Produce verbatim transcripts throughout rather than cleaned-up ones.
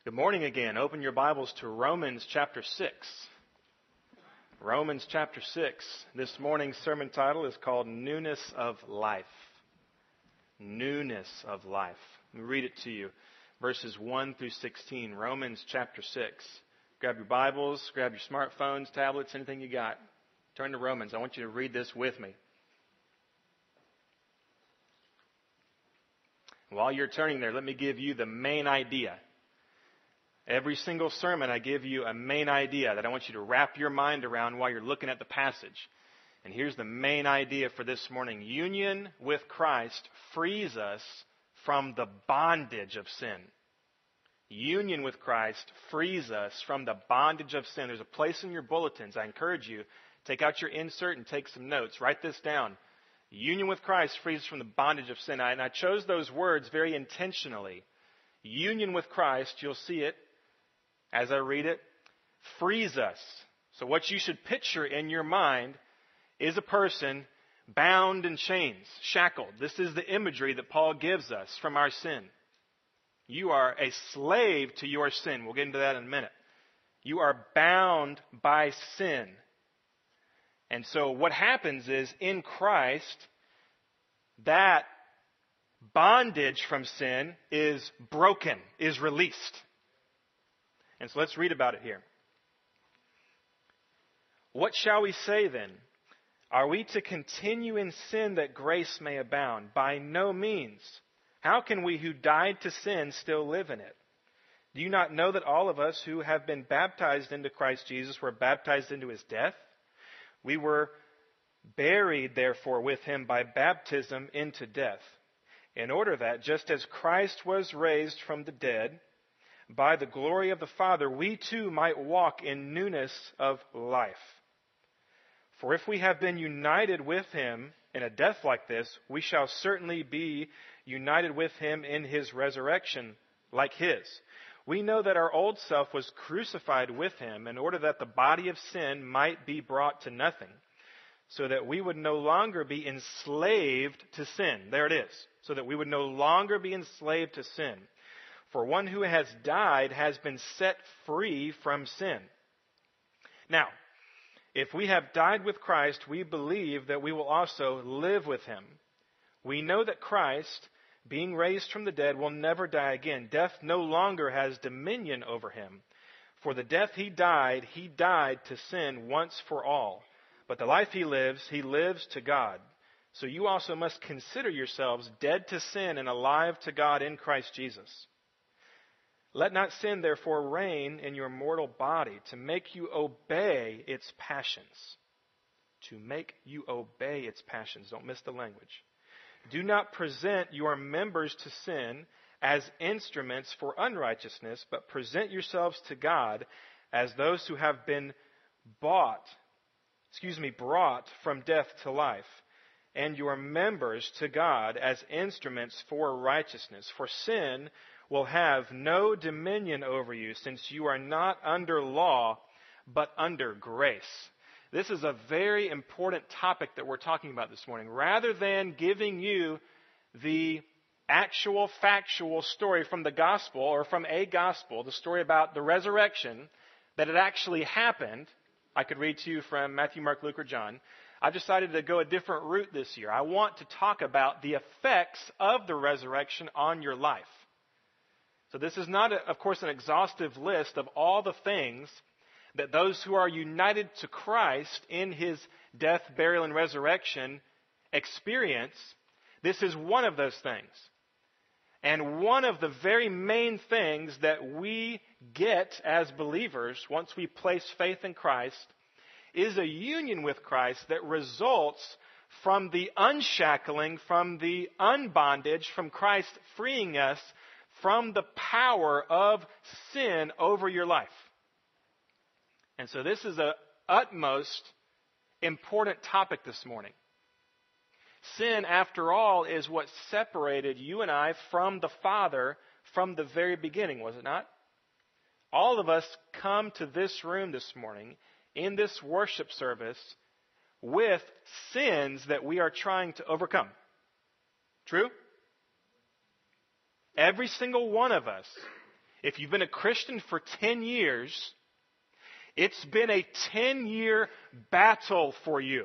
Good morning again. Open your Bibles to Romans chapter six. Romans chapter six. This morning's sermon title is called Newness of Life. Newness of Life. Let me read it to you. Verses one through sixteen. Romans chapter six. Grab your Bibles, grab your smartphones, tablets, anything you got. Turn to Romans. I want you to read this with me. While you're turning there, let me give you the main idea. Every single sermon, I give you a main idea that I want you to wrap your mind around while you're looking at the passage. And here's the main idea for this morning. Union with Christ frees us from the bondage of sin. Union with Christ frees us from the bondage of sin. There's a place in your bulletins. I encourage you, take out your insert and take some notes. Write this down. Union with Christ frees us from the bondage of sin. And I chose those words very intentionally. Union with Christ, you'll see it as I read it, frees us. So what you should picture in your mind is a person bound in chains, shackled. This is the imagery that Paul gives us from our sin. You are a slave to your sin. We'll get into that in a minute. You are bound by sin. And so what happens is in Christ, that bondage from sin is broken, is released. And so let's read about it here. What shall we say then? Are we to continue in sin that grace may abound? By no means. How can we who died to sin still live in it? Do you not know that all of us who have been baptized into Christ Jesus were baptized into his death? We were buried, therefore, with him by baptism into death, in order that, just as Christ was raised from the dead by the glory of the Father, we too might walk in newness of life. For if we have been united with him in a death like this, we shall certainly be united with him in his resurrection like his. We know that our old self was crucified with him in order that the body of sin might be brought to nothing, so that we would no longer be enslaved to sin. There it is. So that we would no longer be enslaved to sin. For one who has died has been set free from sin. Now, if we have died with Christ, we believe that we will also live with him. We know that Christ, being raised from the dead, will never die again. Death no longer has dominion over him. For the death he died, he died to sin once for all. But the life he lives, he lives to God. So you also must consider yourselves dead to sin and alive to God in Christ Jesus. Let not sin, therefore, reign in your mortal body to make you obey its passions. To make you obey its passions. Don't miss the language. Do not present your members to sin as instruments for unrighteousness, but present yourselves to God as those who have been bought, excuse me, brought from death to life, and your members to God as instruments for righteousness. For sin will have no dominion over you, since you are not under law, but under grace. This is a very important topic that we're talking about this morning. Rather than giving you the actual factual story from the gospel, or from a gospel, the story about the resurrection, that it actually happened, I could read to you from Matthew, Mark, Luke, or John. I've decided to go a different route this year. I want to talk about the effects of the resurrection on your life. So this is not, of course, an exhaustive list of all the things that those who are united to Christ in his death, burial, and resurrection experience. This is one of those things. And one of the very main things that we get as believers once we place faith in Christ is a union with Christ that results from the unshackling, from the unbondage, from Christ freeing us from the power of sin over your life. And so this is an utmost important topic this morning. Sin, after all, is what separated you and I from the Father from the very beginning, was it not? All of us come to this room this morning in this worship service with sins that we are trying to overcome. True? Every single one of us If you've been a Christian for ten years, it's been a ten-year battle for you.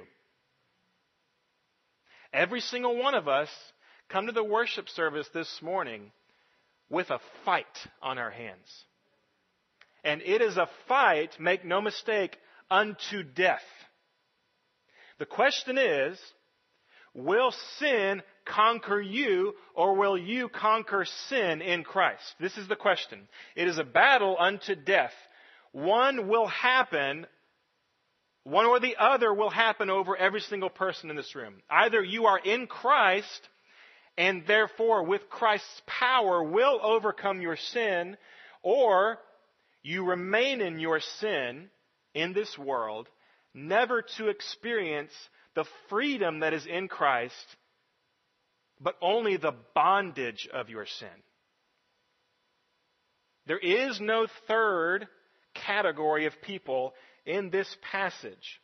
Every single one of us come to the worship service this morning with a fight on our hands. And it is a fight, make no mistake, unto death. The question is, will sin conquer you, or will you conquer sin in Christ? This is the question. It is a battle unto death. One will happen, one or the other will happen over every single person in this room. Either you are in Christ, and therefore with Christ's power will overcome your sin, or you remain in your sin in this world, never to experience the freedom that is in Christ, but only the bondage of your sin. There is no third category of people in this passage.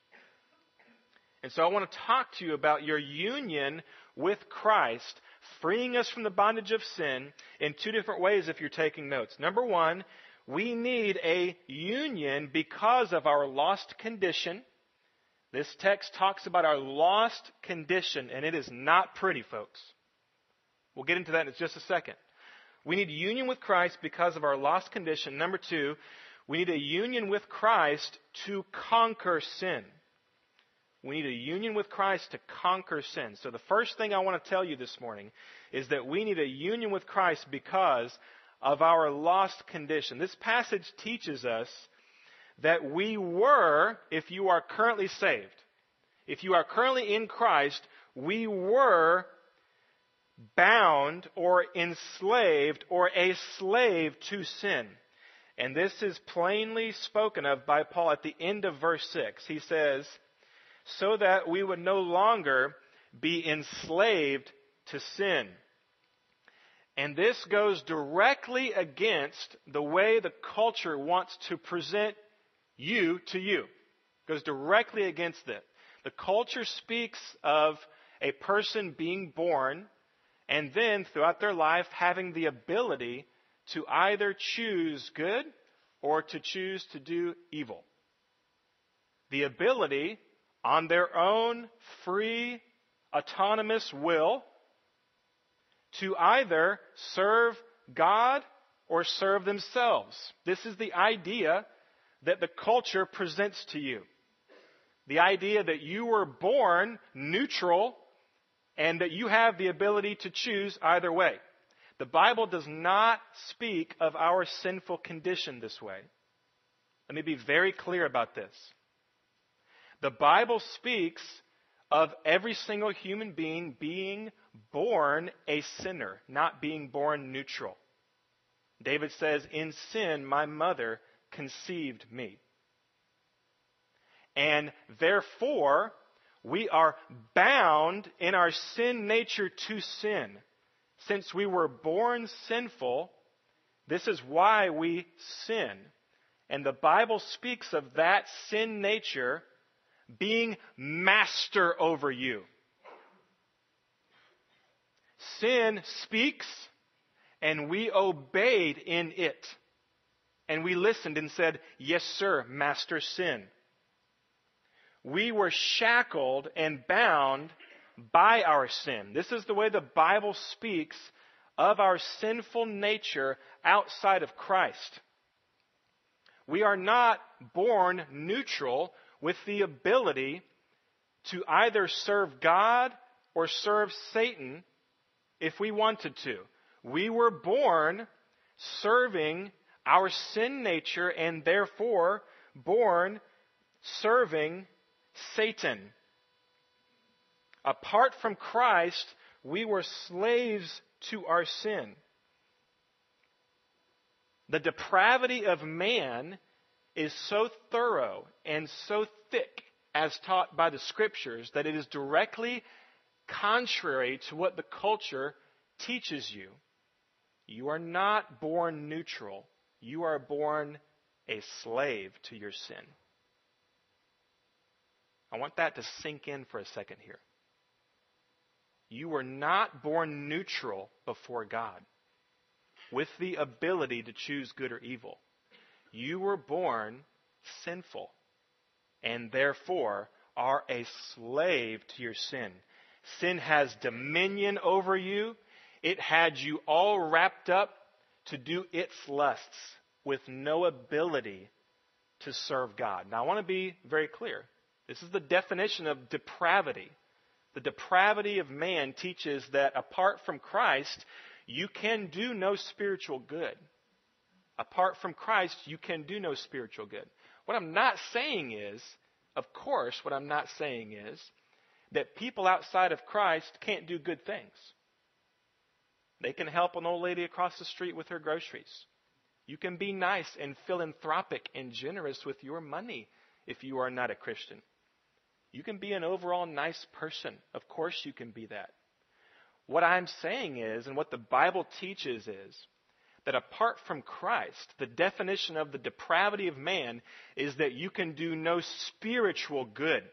And so I want to talk to you about your union with Christ, freeing us from the bondage of sin in two different ways if you're taking notes. Number one, we need a union because of our lost condition. This text talks about our lost condition, and it is not pretty, folks. We'll get into that in just a second. We need union with Christ because of our lost condition. Number two, we need a union with Christ to conquer sin. We need a union with Christ to conquer sin. So the first thing I want to tell you this morning is that we need a union with Christ because of our lost condition. This passage teaches us that we were, if you are currently saved, if you are currently in Christ, we were bound or enslaved or a slave to sin. And this is plainly spoken of by Paul at the end of verse six. He says, so that we would no longer be enslaved to sin. And this goes directly against the way the culture wants to present you to you. It goes directly against it. The culture speaks of a person being born and then throughout their life having the ability to either choose good or to choose to do evil. The ability on their own free, autonomous will to either serve God or serve themselves. This is the idea that the culture presents to you. The idea that you were born neutral and that you have the ability to choose either way. The Bible does not speak of our sinful condition this way. Let me be very clear about this. The Bible speaks of every single human being being born a sinner, not being born neutral. David says, in sin my mother conceived me. And therefore, we are bound in our sin nature to sin. Since we were born sinful, this is why we sin. And the Bible speaks of that sin nature being master over you. Sin speaks, and we obeyed in it. And we listened and said, yes, sir, master sin. We were shackled and bound by our sin. This is the way the Bible speaks of our sinful nature outside of Christ. We are not born neutral with the ability to either serve God or serve Satan if we wanted to. We were born serving our sin nature and therefore born serving Satan. Apart from Christ, we were slaves to our sin. The depravity of man is so thorough and so thick as taught by the Scriptures that it is directly contrary to what the culture teaches you. You are not born neutral. You are born a slave to your sin. I want that to sink in for a second here. You were not born neutral before God. with the ability to choose good or evil. You were born sinful and therefore are a slave to your sin. Sin has dominion over you. It had you all wrapped up to do its lusts with no ability to serve God. Now, I want to be very clear. This is the definition of depravity. The depravity of man teaches that apart from Christ, you can do no spiritual good. Apart from Christ, you can do no spiritual good. What I'm not saying is, of course, what I'm not saying is that people outside of Christ can't do good things. They can help an old lady across the street with her groceries. You can be nice and philanthropic and generous with your money if you are not a Christian. You can be an overall nice person. Of course you can be that. What I'm saying is, and what the Bible teaches is, that apart from Christ, the definition of the depravity of man is that you can do no spiritual good.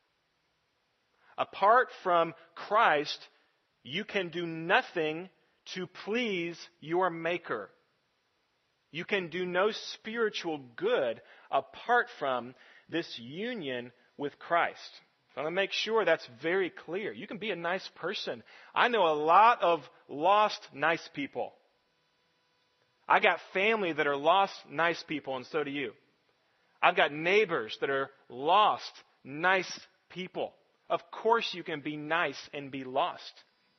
Apart from Christ, you can do nothing to please your Maker. You can do no spiritual good apart from this union with Christ. So I want to make sure that's very clear. You can be a nice person. I know a lot of lost, nice people. I got family that are lost, nice people, and so do you. I've got neighbors that are lost, nice people. Of course you can be nice and be lost.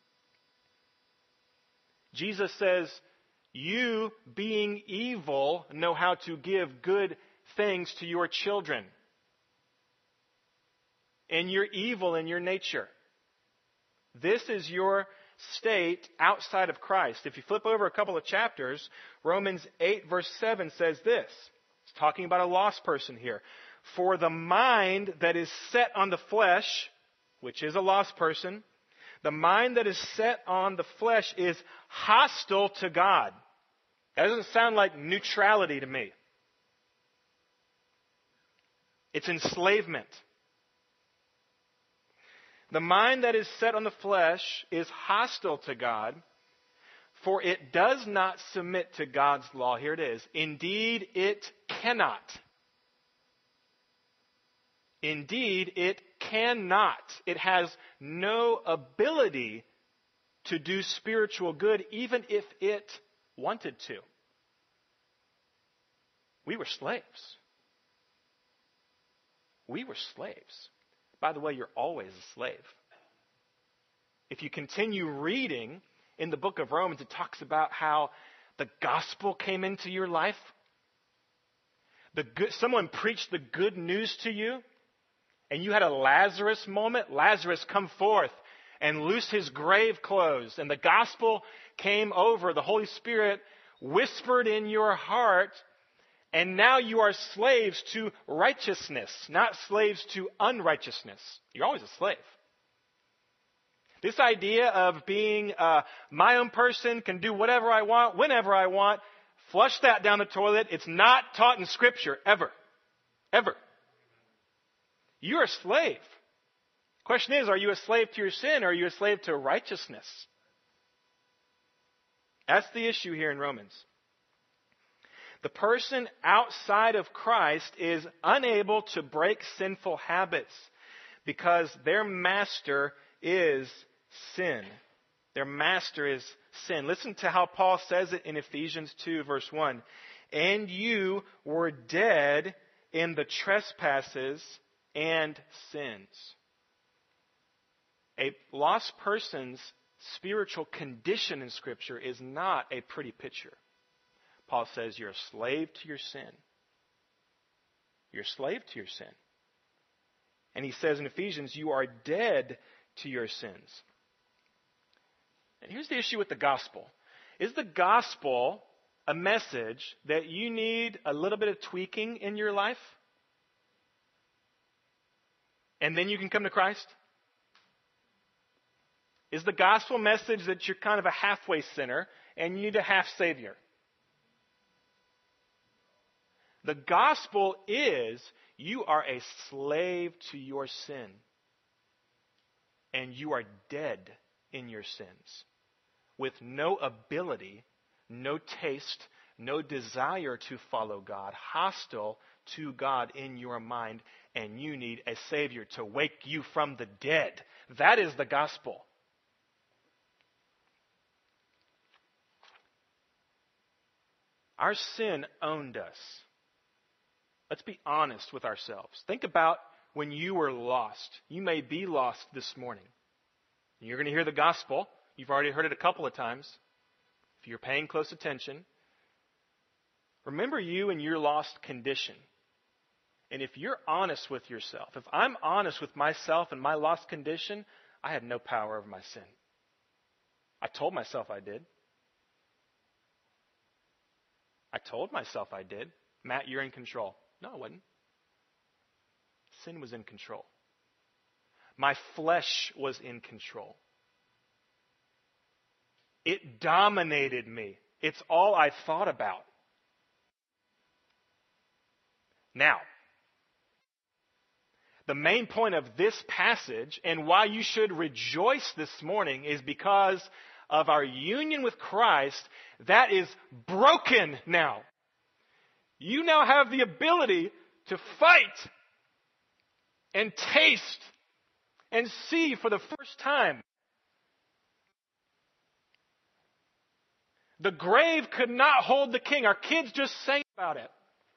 Jesus says, you being evil know how to give good things to your children. And you're evil in your nature. This is your state outside of Christ. If you flip over a couple of chapters, Romans eight verse seven says this. It's talking about a lost person here. For the mind that is set on the flesh, which is a lost person, the mind that is set on the flesh is hostile to God. That doesn't sound like neutrality to me. It's enslavement. The mind that is set on the flesh is hostile to God, for it does not submit to God's law. Here it is. Indeed, it cannot. Indeed, it cannot. It has no ability to do spiritual good, even if it wanted to. We were slaves. We were slaves. By the way, you're always a slave. If you continue reading in the book of Romans, it talks about how the gospel came into your life. The good, someone preached the good news to you, and you had a Lazarus moment. Lazarus, come forth and loose his grave clothes. And the gospel came over. The Holy Spirit whispered in your heart, and now you are slaves to righteousness, not slaves to unrighteousness. You're always a slave. This idea of being uh, my own person, can do whatever I want, whenever I want, flush that down the toilet. It's not taught in Scripture, ever. Ever. You're a slave. The question is, are you a slave to your sin, or are you a slave to righteousness? That's the issue here in Romans. The person outside of Christ is unable to break sinful habits because their master is sin. Their master is sin. Listen to how Paul says it in Ephesians two, verse one. And you were dead in the trespasses and sins. A lost person's spiritual condition in Scripture is not a pretty picture. Paul says you're a slave to your sin. You're a slave to your sin. And he says in Ephesians, you are dead to your sins. And here's the issue with the gospel. Is the gospel a message that you need a little bit of tweaking in your life? And then you can come to Christ? Is the gospel message that you're kind of a halfway sinner and you need a half savior? The gospel is you are a slave to your sin. And you are dead in your sins with no ability no taste, no desire to follow God, hostile to God in your mind, and you need a Savior to wake you from the dead. That is the gospel. Our sin owned us. Let's be honest with ourselves. Think about when you were lost. You may be lost this morning. You're going to hear the gospel. You've already heard it a couple of times. If you're paying close attention, remember you and your lost condition. And if you're honest with yourself, if I'm honest with myself and my lost condition, I had no power over my sin. I told myself I did. I told myself I did. Matt, you're in control. No, I wasn't. Sin was in control. My flesh was in control. It dominated me. It's all I thought about. Now, the main point of this passage and why you should rejoice this morning is because of our union with Christ that is broken now. You now have the ability to fight and taste and see for the first time. The grave could not hold the king. Our kids just sang about it.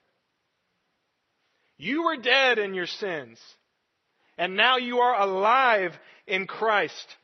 You were dead in your sins, and now you are alive in Christ.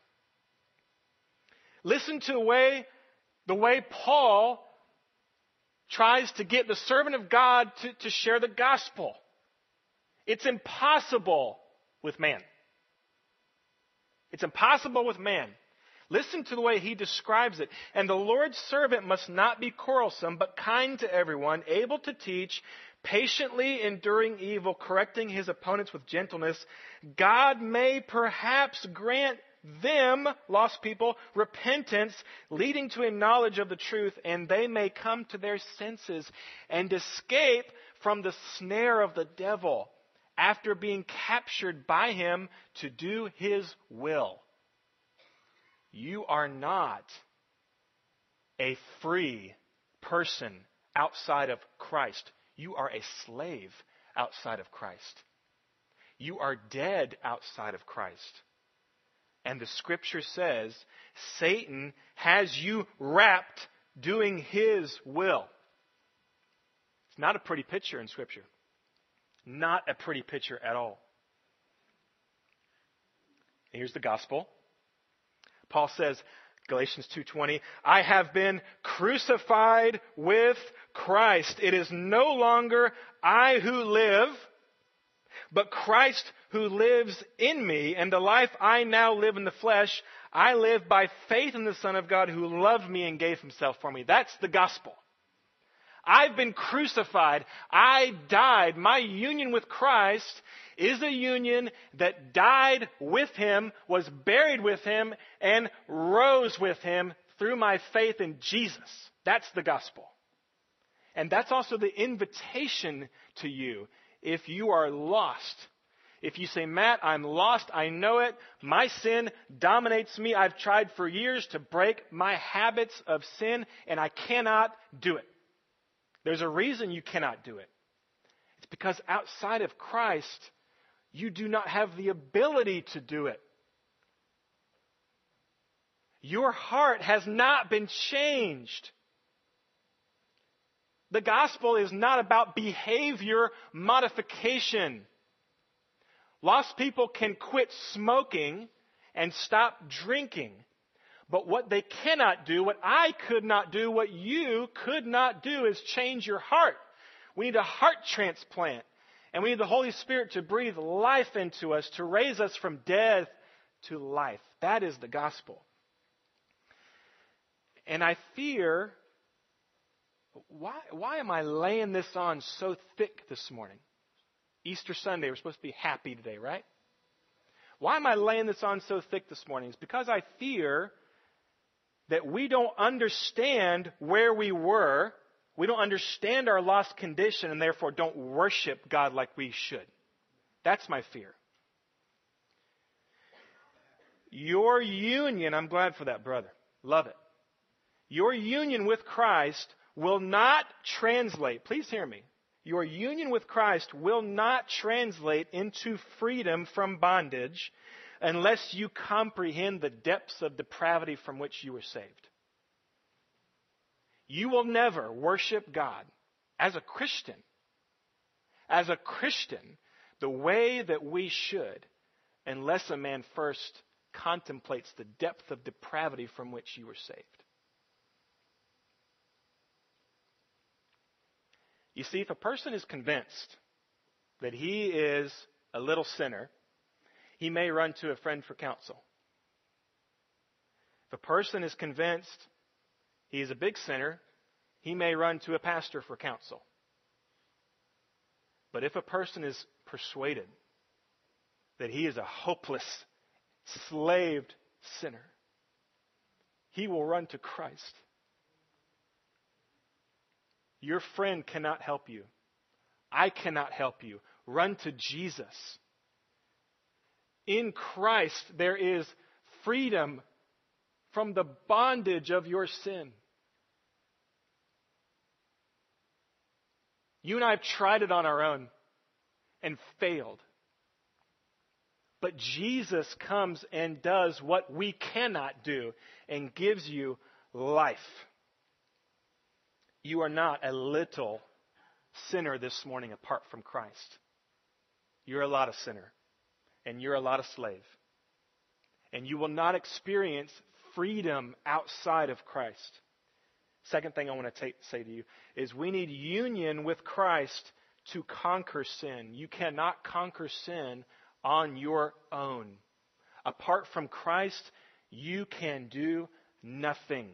Listen to the way, the way Paul tries to get the servant of God to, to share the gospel. It's impossible with man. It's impossible with man. Listen to the way he describes it. And the Lord's servant must not be quarrelsome, but kind to everyone, able to teach, patiently enduring evil, correcting his opponents with gentleness. God may perhaps grant them, lost people, repentance, leading to a knowledge of the truth, and they may come to their senses and escape from the snare of the devil after being captured by him to do his will. You are not a free person outside of Christ. You are a slave outside of Christ. You are dead outside of Christ. And the scripture says, Satan has you wrapped doing his will. It's not a pretty picture in scripture. Not a pretty picture at all. Here's the gospel. Paul says, Galatians two twenty, I have been crucified with Christ. It is no longer I who live, but Christ who lives in me. And the life I now live in the flesh, I live by faith in the Son of God who loved me and gave himself for me. That's the gospel. I've been crucified. I died. My union with Christ is a union that died with him, was buried with him, and rose with him through my faith in Jesus. That's the gospel. And that's also the invitation to you if you are lost. If you say, Matt, I'm lost, I know it, my sin dominates me, I've tried for years to break my habits of sin, and I cannot do it. There's a reason you cannot do it. It's because outside of Christ, you do not have the ability to do it. Your heart has not been changed. The gospel is not about behavior modification. Lost people can quit smoking and stop drinking. But what they cannot do, what I could not do, what you could not do is change your heart. We need a heart transplant. And we need the Holy Spirit to breathe life into us, to raise us from death to life. That is the gospel. And I fear, why, why am I laying this on so thick this morning? Easter Sunday, we're supposed to be happy today, right? Why am I laying this on so thick this morning? It's because I fear that we don't understand where we were. We don't understand our lost condition and therefore don't worship God like we should. That's my fear. Your union, I'm glad for that, brother. Love it. Your union with Christ will not translate, please hear me, your union with Christ will not translate into freedom from bondage unless you comprehend the depths of depravity from which you were saved. You will never worship God as a Christian, as a Christian, the way that we should, unless a man first contemplates the depth of depravity from which you were saved. You see, if a person is convinced that he is a little sinner, he may run to a friend for counsel. If a person is convinced he is a big sinner, he may run to a pastor for counsel. But if a person is persuaded that he is a hopeless, slaved sinner, he will run to Christ. Your friend cannot help you. I cannot help you. Run to Jesus. In Christ, there is freedom from the bondage of your sin. You and I have tried it on our own and failed. But Jesus comes and does what we cannot do and gives you life. You are not a little sinner this morning apart from Christ. You're a lot of sinner. And you're a lot of slave. And you will not experience freedom outside of Christ. Second thing I want to take, say to you is we need union with Christ to conquer sin. You cannot conquer sin on your own. Apart from Christ, you can do nothing.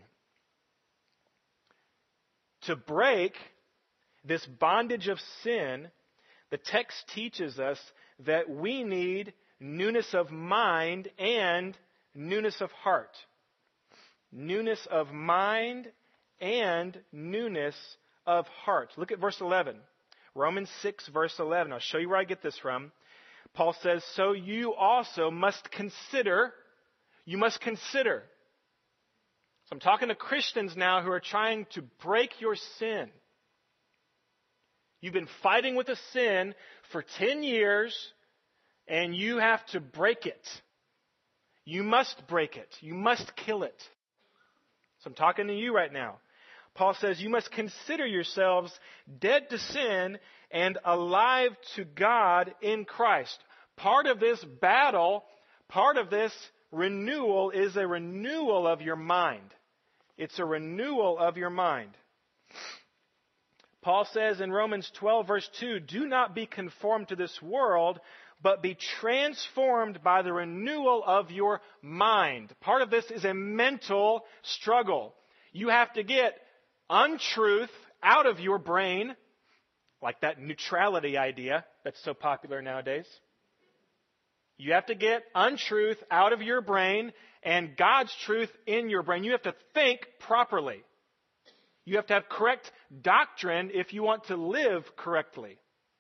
To break this bondage of sin, the text teaches us that we need newness of mind and newness of heart. Newness of mind and newness of heart. Look at verse eleven. Romans six, verse eleven. I'll show you where I get this from. Paul says, so you also must consider, you must consider. So I'm talking to Christians now who are trying to break your sin. You've been fighting with a sin for ten years, and you have to break it. You must break it. You must kill it. So I'm talking to you right now. Paul says you must consider yourselves dead to sin and alive to God in Christ. Part of this battle, part of this renewal is a renewal of your mind. It's a renewal of your mind. Paul says in Romans twelve, verse two, do not be conformed to this world, but be transformed by the renewal of your mind. Part of this is a mental struggle. You have to get untruth out of your brain, like that neutrality idea that's so popular nowadays. You have to get untruth out of your brain and God's truth in your brain. You have to think properly. You have to have correct doctrine if you want to live correctly.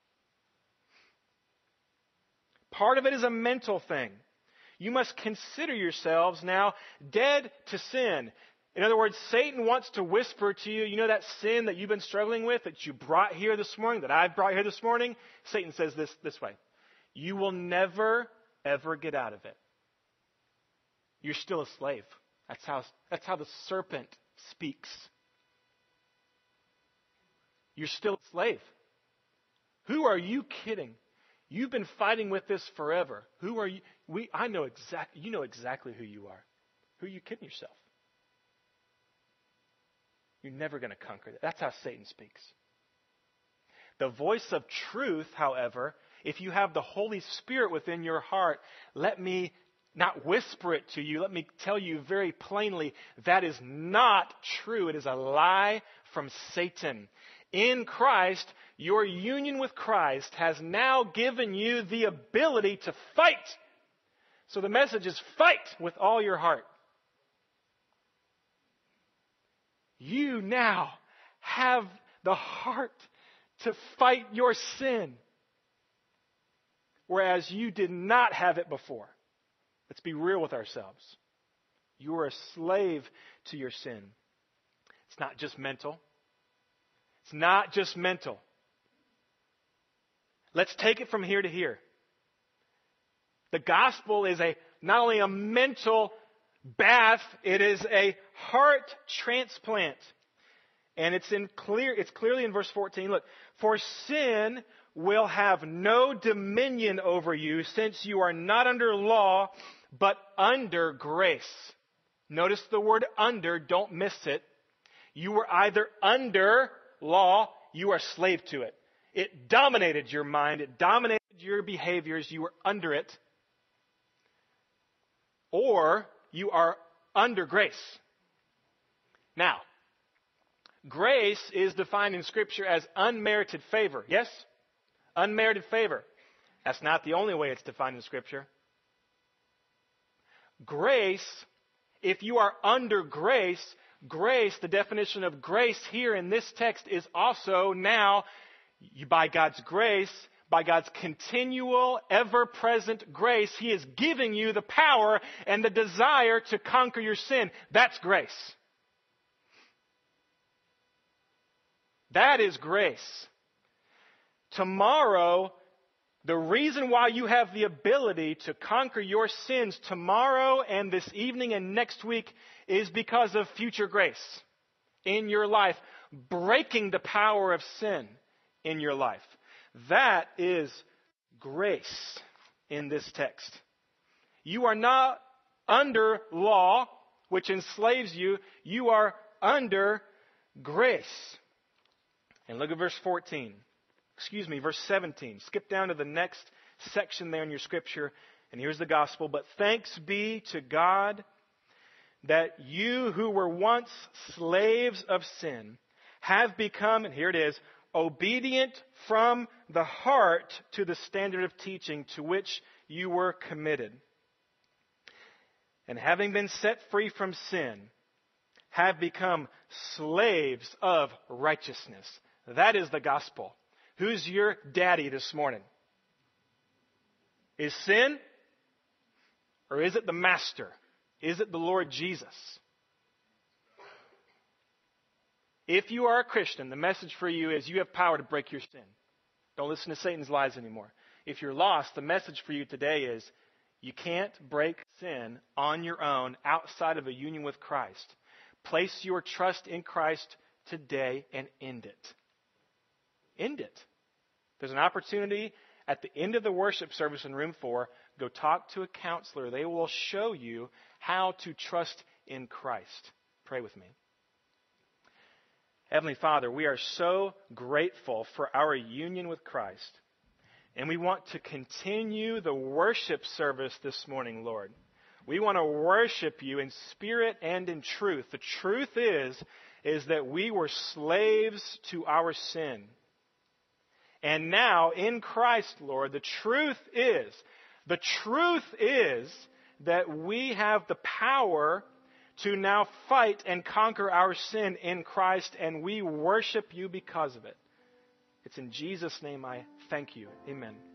Part of it is a mental thing. You must consider yourselves now dead to sin. In other words, Satan wants to whisper to you, you know that sin that you've been struggling with, that you brought here this morning, that I brought here this morning? Satan says this this way. You will never, ever get out of it. You're still a slave. That's how, that's how the serpent speaks. You're still a slave. Who are you kidding? You've been fighting with this forever. Who are you? We, I know exactly, you know exactly who you are. Who are you kidding yourself? You're never going to conquer that. That's how Satan speaks. The voice of truth, however, if you have the Holy Spirit within your heart, let me not whisper it to you. Let me tell you very plainly, that is not true. It is a lie from Satan. In Christ, your union with Christ has now given you the ability to fight. So the message is fight with all your heart. You now have the heart to fight your sin, whereas you did not have it before. Let's be real with ourselves. You are a slave to your sin. It's not just mental. It's not just mental. Let's take it from here to here. The gospel is a not only a mental bath, it is a heart transplant. And it's in clear it's clearly in verse fourteen. Look, for sin will have no dominion over you, since you are not under law, but under grace. Notice the word under, don't miss it. You were either under law, you are slave to it. It dominated your mind, it dominated your behaviors, you were under it. Or you are under grace. Now, grace is defined in Scripture as unmerited favor. Yes? Unmerited favor. That's not the only way it's defined in Scripture. Grace, if you are under grace, grace, the definition of grace here in this text is also now, by God's grace, by God's continual, ever-present grace, He is giving you the power and the desire to conquer your sin. That's grace. That is grace. Tomorrow, the reason why you have the ability to conquer your sins tomorrow and this evening and next week is because of future grace in your life, breaking the power of sin in your life. That is grace in this text. You are not under law, which enslaves you. You are under grace. And look at verse fourteen. Excuse me, verse seventeen. Skip down to the next section there in your scripture. And here's the gospel. But thanks be to God that you who were once slaves of sin have become, and here it is, obedient from the heart to the standard of teaching to which you were committed. And having been set free from sin, have become slaves of righteousness. That is the gospel. Who's your daddy this morning? Is sin? Or is it the master? Is it the Lord Jesus? If you are a Christian, the message for you is you have power to break your sin. Don't listen to Satan's lies anymore. If you're lost, the message for you today is you can't break sin on your own outside of a union with Christ. Place your trust in Christ today and end it. End it. There's an opportunity at the end of the worship service in room four. Go talk to a counselor. They will show you how to trust in Christ. Pray with me. Heavenly Father, we are so grateful for our union with Christ. And we want to continue the worship service this morning, Lord. We want to worship you in spirit and in truth. The truth is, is that we were slaves to our sin. And now, in Christ, Lord, the truth is, the truth is that we have the power to now fight and conquer our sin in Christ, and we worship you because of it. It's in Jesus' name I thank you. Amen.